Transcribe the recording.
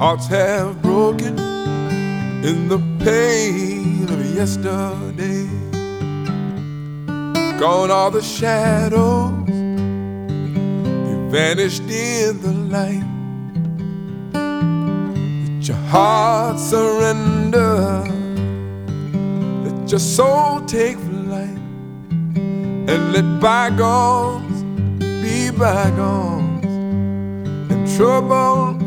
Hearts have broken in the pain of yesterday. Gone are the shadows, they vanished in the light. Let your heart surrender, let your soul take flight, and let bygones be bygones, and trouble